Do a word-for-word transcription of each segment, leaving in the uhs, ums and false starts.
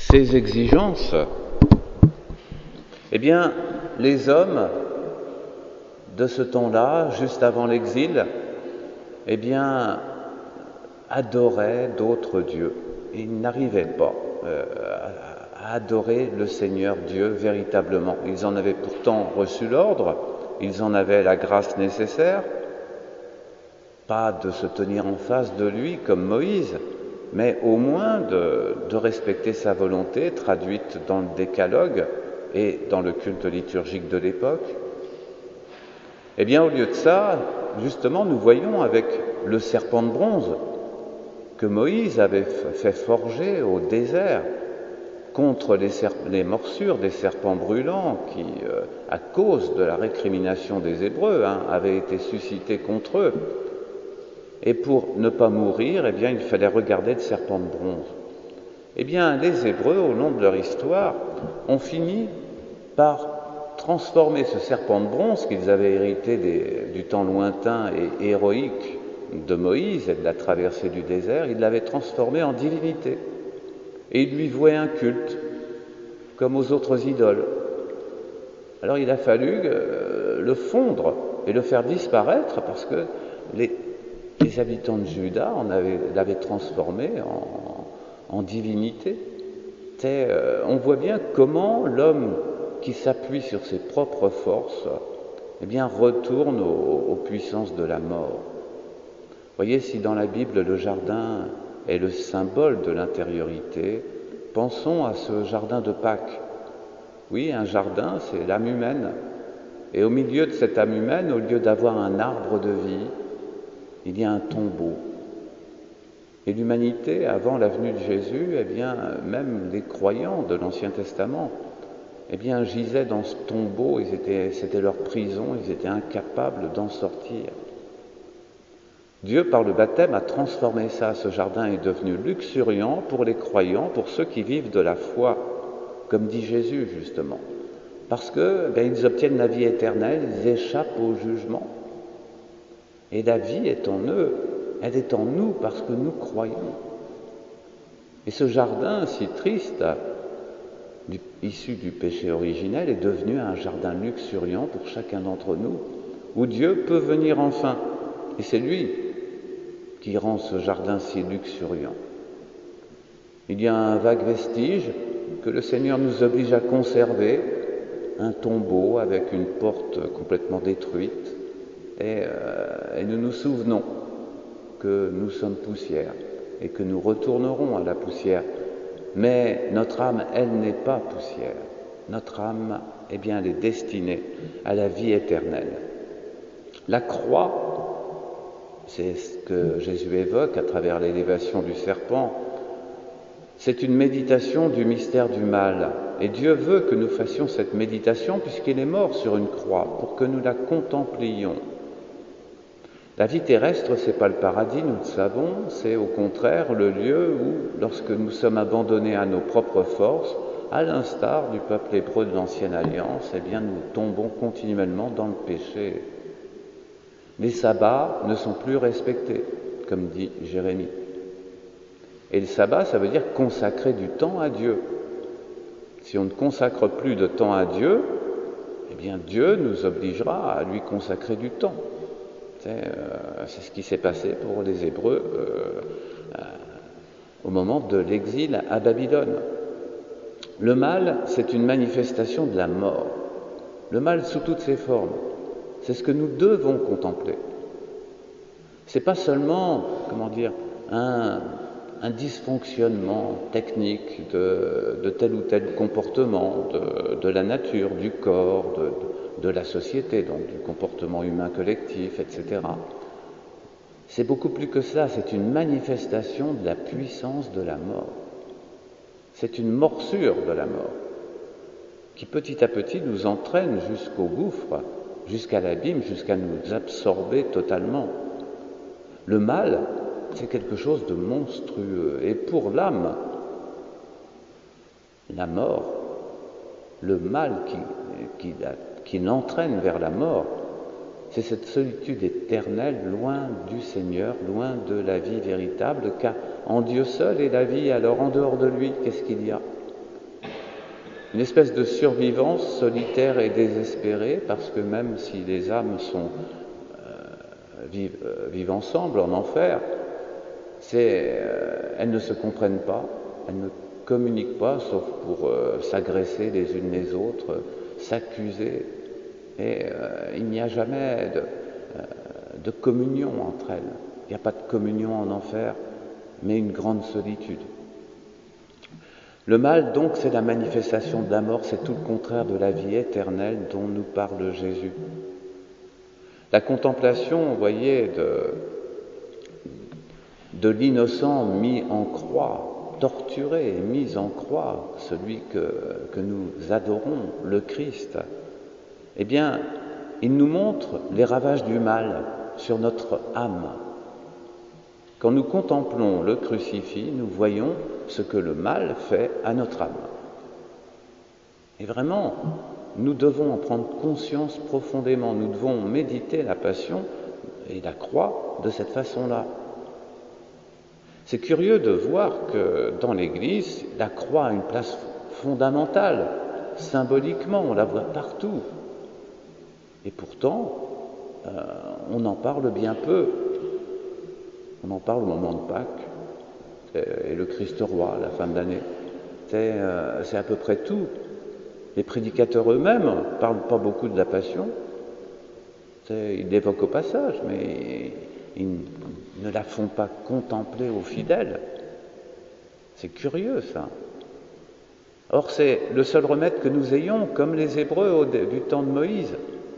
ces exigences, eh bien, les hommes de ce temps-là, juste avant l'exil, eh bien, adoraient d'autres dieux. Ils n'arrivaient pas euh, à adorer le Seigneur Dieu véritablement. Ils en avaient pourtant reçu l'ordre, ils en avaient la grâce nécessaire, pas de se tenir en face de lui comme Moïse, mais au moins de, de respecter sa volonté traduite dans le décalogue et dans le culte liturgique de l'époque. Eh bien, au lieu de ça, justement, nous voyons avec le serpent de bronze que Moïse avait fait forger au désert contre les, serp- les morsures des serpents brûlants qui, euh, à cause de la récrimination des Hébreux, hein, avaient été suscités contre eux. Et pour ne pas mourir, eh bien, il fallait regarder le serpent de bronze. Eh bien, les Hébreux, au long de leur histoire, ont fini par transformer ce serpent de bronze qu'ils avaient hérité des, du temps lointain et héroïque de Moïse et de la traversée du désert, ils l'avaient transformé en divinité. Et ils lui vouaient un culte, comme aux autres idoles. Alors il a fallu euh, le fondre et le faire disparaître parce que les, les habitants de Juda en avaient, l'avaient transformé en, en divinité. Euh, on voit bien comment l'homme qui s'appuie sur ses propres forces, eh bien, retourne aux, aux puissances de la mort. Vous voyez, si dans la Bible le jardin est le symbole de l'intériorité, pensons à ce jardin de Pâques. Oui, un jardin, c'est l'âme humaine. Et au milieu de cette âme humaine, au lieu d'avoir un arbre de vie, il y a un tombeau. Et l'humanité, avant la venue de Jésus, eh bien, même les croyants de l'Ancien Testament, eh bien, gisaient dans ce tombeau, ils étaient, c'était leur prison, ils étaient incapables d'en sortir. Dieu, par le baptême, a transformé ça. Ce jardin est devenu luxuriant pour les croyants, pour ceux qui vivent de la foi, comme dit Jésus, justement. Parce que, ben, ils obtiennent la vie éternelle, ils échappent au jugement. Et la vie est en eux, elle est en nous parce que nous croyons. Et ce jardin si triste, du, issu du péché originel, est devenu un jardin luxuriant pour chacun d'entre nous, où Dieu peut venir enfin. Et c'est lui qui rend ce jardin si luxuriant. Il y a un vague vestige que le Seigneur nous oblige à conserver, un tombeau avec une porte complètement détruite, et, euh, et nous nous souvenons que nous sommes poussière et que nous retournerons à la poussière. Mais notre âme, elle n'est pas poussière. Notre âme, eh bien, elle est destinée à la vie éternelle. La croix, c'est ce que Jésus évoque à travers l'élévation du serpent, c'est une méditation du mystère du mal. Et Dieu veut que nous fassions cette méditation puisqu'il est mort sur une croix pour que nous la contemplions. La vie terrestre, ce n'est pas le paradis, nous le savons, c'est au contraire le lieu où, lorsque nous sommes abandonnés à nos propres forces, à l'instar du peuple hébreu de l'Ancienne Alliance, eh bien, nous tombons continuellement dans le péché. Les sabbats ne sont plus respectés, comme dit Jérémie. Et le sabbat, ça veut dire consacrer du temps à Dieu. Si on ne consacre plus de temps à Dieu, eh bien Dieu nous obligera à lui consacrer du temps. C'est, euh, c'est ce qui s'est passé pour les Hébreux euh, euh, au moment de l'exil à Babylone. Le mal, c'est une manifestation de la mort. Le mal sous toutes ses formes. C'est ce que nous devons contempler. C'est pas seulement, comment dire, un, un dysfonctionnement technique de, de tel ou tel comportement, de, de la nature, du corps, de, de la société, donc du comportement humain collectif, et cetera. C'est beaucoup plus que cela, c'est une manifestation de la puissance de la mort. C'est une morsure de la mort qui petit à petit nous entraîne jusqu'au gouffre, jusqu'à l'abîme, jusqu'à nous absorber totalement. Le mal, c'est quelque chose de monstrueux. Et pour l'âme, la mort, le mal qui, qui, qui l'entraîne vers la mort, c'est cette solitude éternelle, loin du Seigneur, loin de la vie véritable, car en Dieu seul est la vie. Alors en dehors de lui, qu'est-ce qu'il y a? une espèce de survivance solitaire et désespérée, parce que même si les âmes sont, euh, vivent, euh, vivent ensemble en enfer, c'est, euh, elles ne se comprennent pas, elles ne communiquent pas, sauf pour euh, s'agresser les unes les autres, euh, s'accuser, et euh, il n'y a jamais de, euh, de communion entre elles. Il n'y a pas de communion en enfer, mais une grande solitude. Le mal, donc, c'est la manifestation de la mort, c'est tout le contraire de la vie éternelle dont nous parle Jésus. La contemplation, vous voyez, de, de l'innocent mis en croix, torturé, mis en croix, celui que, que nous adorons, le Christ, eh bien, il nous montre les ravages du mal sur notre âme. Quand nous contemplons le crucifix, nous voyons ce que le mal fait à notre âme. Et vraiment, nous devons en prendre conscience profondément. Nous devons méditer la passion et la croix de cette façon-là. C'est curieux de voir que dans l'Église, la croix a une place fondamentale. Symboliquement, on la voit partout. Et pourtant, euh, on en parle bien peu. On en parle au moment de Pâques et le Christ roi à la fin de l'année. C'est, euh, c'est à peu près tout. Les prédicateurs eux-mêmes ne parlent pas beaucoup de la Passion. C'est, ils l'évoquent au passage, mais ils ne la font pas contempler aux fidèles. C'est curieux, ça. Or, c'est le seul remède que nous ayons, comme les Hébreux au, du temps de Moïse.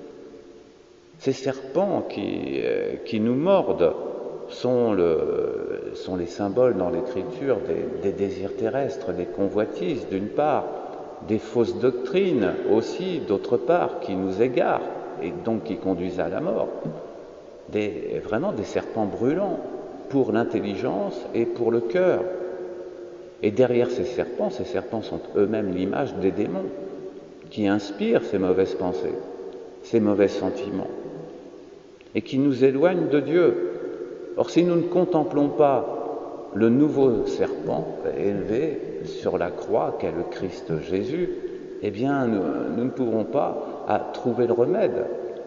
Ces serpents qui, euh, qui nous mordent sont, le, sont les symboles dans l'Écriture des, des désirs terrestres, des convoitises d'une part, des fausses doctrines aussi d'autre part qui nous égarent et donc qui conduisent à la mort. Des, vraiment des serpents brûlants pour l'intelligence et pour le cœur. Et derrière ces serpents, ces serpents sont eux-mêmes l'image des démons qui inspirent ces mauvaises pensées, ces mauvais sentiments et qui nous éloignent de Dieu. Or, si nous ne contemplons pas le nouveau serpent élevé sur la croix qu'est le Christ Jésus, eh bien, nous, nous ne pourrons pas à trouver le remède.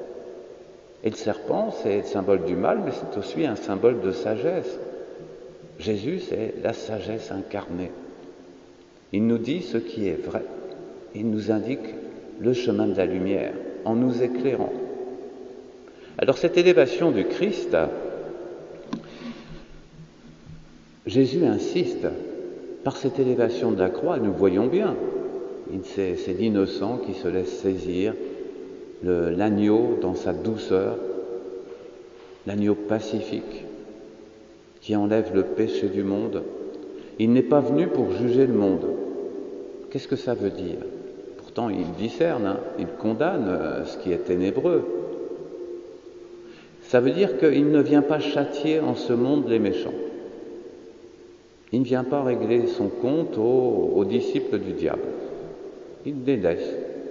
Et le serpent, c'est le symbole du mal, mais c'est aussi un symbole de sagesse. Jésus, c'est la sagesse incarnée. Il nous dit ce qui est vrai. Il nous indique le chemin de la lumière en nous éclairant. Alors, cette élévation du Christ, Jésus insiste, par cette élévation de la croix, nous voyons bien, c'est, c'est l'innocent qui se laisse saisir, le, l'agneau dans sa douceur, l'agneau pacifique, qui enlève le péché du monde. Il n'est pas venu pour juger le monde. Qu'est-ce que ça veut dire? Pourtant, il discerne, hein, il condamne euh, ce qui est ténébreux. Ça veut dire qu'il ne vient pas châtier en ce monde les méchants. Il ne vient pas régler son compte aux, aux disciples du diable. Il les laisse.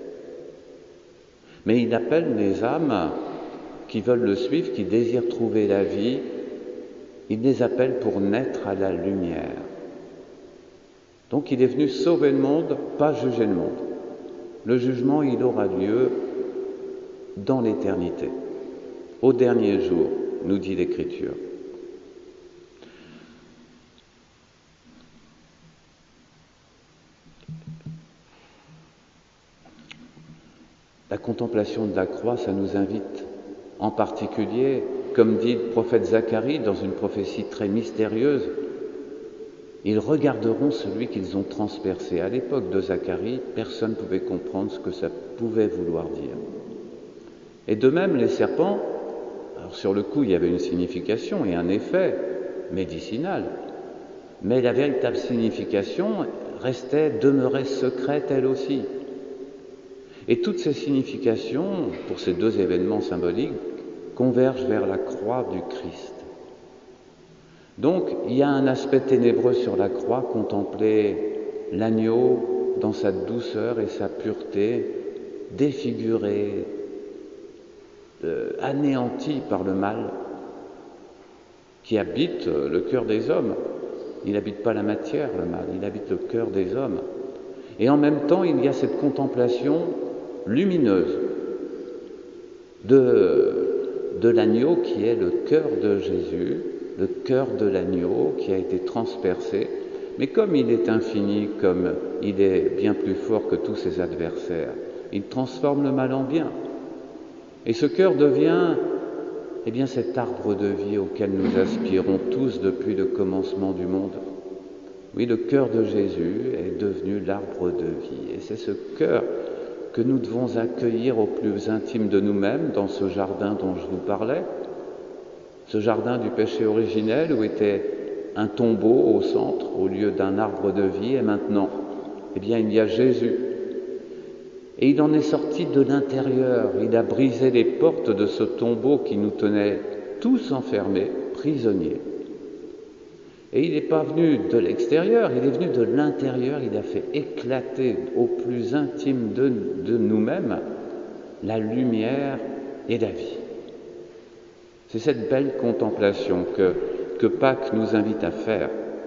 Mais il appelle les âmes qui veulent le suivre, qui désirent trouver la vie. Il les appelle pour naître à la lumière. Donc il est venu sauver le monde, pas juger le monde. Le jugement, il aura lieu dans l'éternité, au dernier jour, nous dit l'Écriture. La contemplation de la croix, ça nous invite en particulier, comme dit le prophète Zacharie dans une prophétie très mystérieuse, ils regarderont celui qu'ils ont transpercé. À l'époque de Zacharie, personne ne pouvait comprendre ce que ça pouvait vouloir dire. Et de même, les serpents, alors sur le coup, il y avait une signification et un effet médicinal, mais la véritable signification restait, demeurait secrète elle aussi. Et toutes ces significations, pour ces deux événements symboliques, convergent vers la croix du Christ. Donc, il y a un aspect ténébreux sur la croix, contempler l'agneau dans sa douceur et sa pureté, défiguré, euh, anéanti par le mal, qui habite le cœur des hommes. Il n'habite pas la matière, le mal, il habite le cœur des hommes. Et en même temps, il y a cette contemplation lumineuse de, de l'agneau qui est le cœur de Jésus, le cœur de l'agneau qui a été transpercé. Mais comme il est infini, comme il est bien plus fort que tous ses adversaires, il transforme le mal en bien. Et ce cœur devient, eh bien, cet arbre de vie auquel nous aspirons tous depuis le commencement du monde. Oui, le cœur de Jésus est devenu l'arbre de vie. Et c'est ce cœur que nous devons accueillir au plus intime de nous-mêmes, dans ce jardin dont je vous parlais, ce jardin du péché originel où était un tombeau au centre, au lieu d'un arbre de vie, et maintenant, eh bien, il y a Jésus. Et il en est sorti de l'intérieur, il a brisé les portes de ce tombeau qui nous tenait tous enfermés, prisonniers. Et il n'est pas venu de l'extérieur, il est venu de l'intérieur, il a fait éclater au plus intime de, de nous-mêmes la lumière et la vie. C'est cette belle contemplation que, que Pâques nous invite à faire.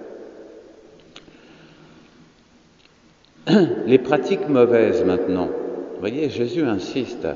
Les pratiques mauvaises maintenant. Vous voyez, Jésus insiste.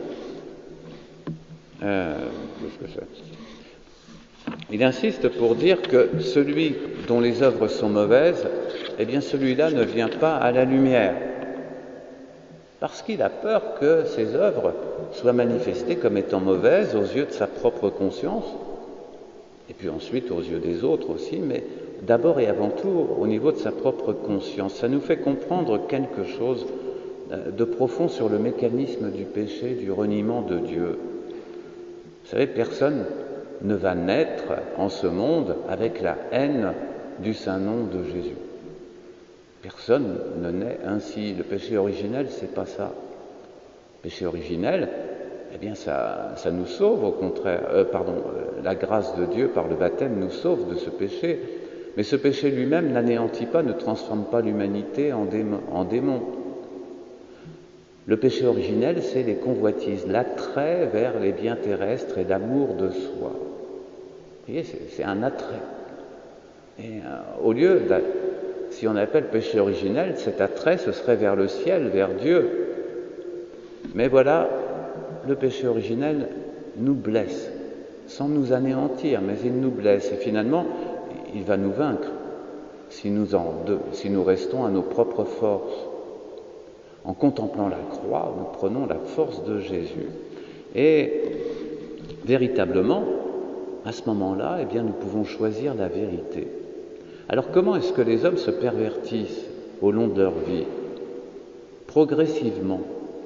Euh, qu'est-ce que c'est ? Il insiste pour dire que celui dont les œuvres sont mauvaises, eh bien celui-là ne vient pas à la lumière. Parce qu'il a peur que ses œuvres soient manifestées comme étant mauvaises aux yeux de sa propre conscience, et puis ensuite aux yeux des autres aussi, mais d'abord et avant tout au niveau de sa propre conscience. Ça nous fait comprendre quelque chose de profond sur le mécanisme du péché, du reniement de Dieu. Vous savez, personne ne va naître en ce monde avec la haine du saint nom de Jésus. Personne ne naît ainsi. Le péché originel, c'est pas ça. Le péché originel, eh bien, ça, ça nous sauve, au contraire. Euh, pardon, euh, la grâce de Dieu par le baptême nous sauve de ce péché. Mais ce péché lui-même n'anéantit pas, ne transforme pas l'humanité en démon. En démon. Le péché originel, c'est les convoitises, l'attrait vers les biens terrestres et l'amour de soi. Vous voyez, c'est, c'est un attrait. Et euh, au lieu, de, si on appelle péché originel, cet attrait, ce serait vers le ciel, vers Dieu. Mais voilà, le péché originel nous blesse, sans nous anéantir, mais il nous blesse. Et finalement, il va nous vaincre si nous, en, de, si nous restons à nos propres forces. En contemplant la croix, nous prenons la force de Jésus. Et véritablement, à ce moment-là, eh bien, nous pouvons choisir la vérité. Alors comment est-ce que les hommes se pervertissent au long de leur vie ? Progressivement.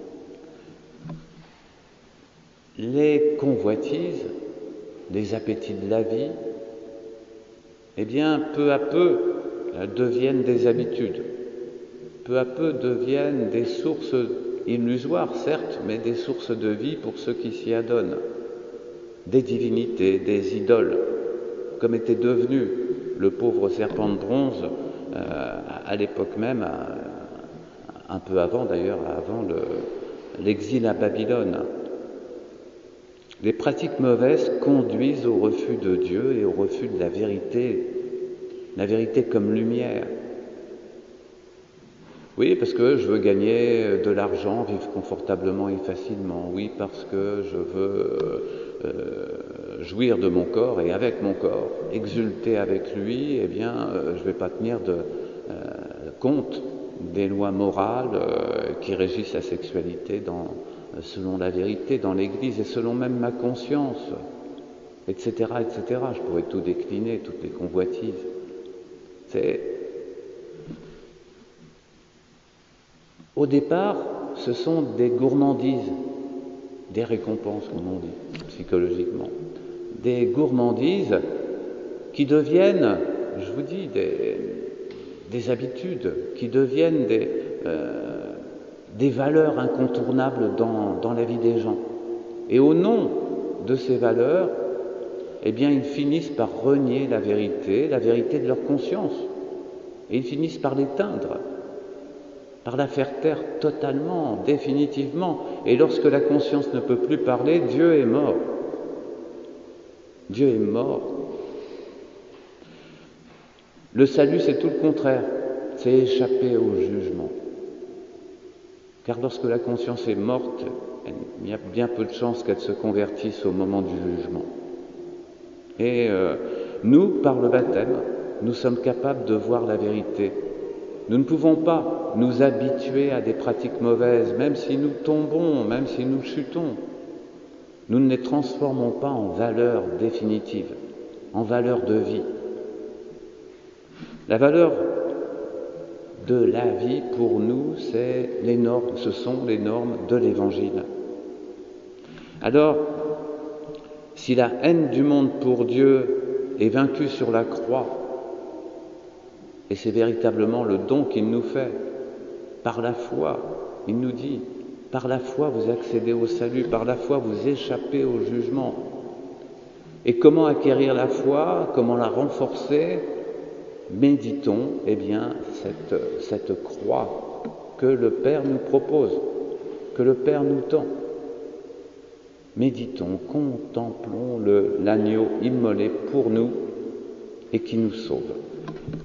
Les convoitises, les appétits de la vie, eh bien, peu à peu, deviennent des habitudes. Peu à peu deviennent des sources illusoires, certes, mais des sources de vie pour ceux qui s'y adonnent. Des divinités, des idoles, comme était devenu le pauvre serpent de bronze euh, à l'époque même, à, un peu avant d'ailleurs, avant le, l'exil à Babylone. Les pratiques mauvaises conduisent au refus de Dieu et au refus de la vérité, la vérité comme lumière. Oui, parce que je veux gagner de l'argent, vivre confortablement et facilement. Oui, parce que je veux euh, jouir de mon corps et avec mon corps, exulter avec lui, eh bien, euh, je ne vais pas tenir de euh, compte des lois morales euh, qui régissent la sexualité dans, selon la vérité dans l'Église et selon même ma conscience, et cetera, et cetera. Je pourrais tout décliner, toutes les convoitises. C'est... Au départ, ce sont des gourmandises, des récompenses, comme on dit, psychologiquement. Des gourmandises qui deviennent, je vous dis, des, des habitudes, qui deviennent des, euh, des valeurs incontournables dans, dans la vie des gens. Et au nom de ces valeurs, eh bien, ils finissent par renier la vérité, la vérité de leur conscience. Et ils finissent par l'éteindre, par la faire taire totalement, définitivement. Et lorsque la conscience ne peut plus parler, Dieu est mort. Dieu est mort. Le salut, c'est tout le contraire. C'est échapper au jugement. Car lorsque la conscience est morte, il y a bien peu de chances qu'elle se convertisse au moment du jugement. Et euh, nous, par le baptême, nous sommes capables de voir la vérité. Nous ne pouvons pas nous habituer à des pratiques mauvaises, même si nous tombons, même si nous chutons. Nous ne les transformons pas en valeur définitive, en valeur de vie. La valeur de la vie, pour nous, c'est les normes, ce sont les normes de l'Évangile. Alors, si la haine du monde pour Dieu est vaincue sur la croix, et c'est véritablement le don qu'il nous fait, par la foi, il nous dit, par la foi vous accédez au salut, par la foi vous échappez au jugement. Et comment acquérir la foi, comment la renforcer? Méditons, eh bien, cette, cette croix que le Père nous propose, que le Père nous tend. Méditons, contemplons le, l'agneau immolé pour nous et qui nous sauve.